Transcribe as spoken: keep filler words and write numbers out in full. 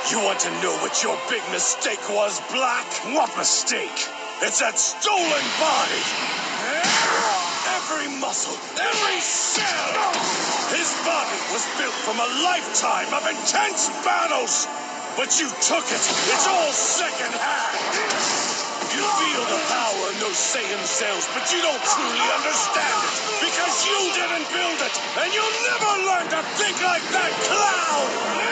You want to know what your big mistake was, Black? What mistake? It's that stolen body! Every muscle, every cell! His body was built from a lifetime of intense battles! But you took it! It's all second-hand! You feel the power in those Saiyan cells, but you don't truly understand it! Because you didn't build it! And you'll never learn to think like that clown!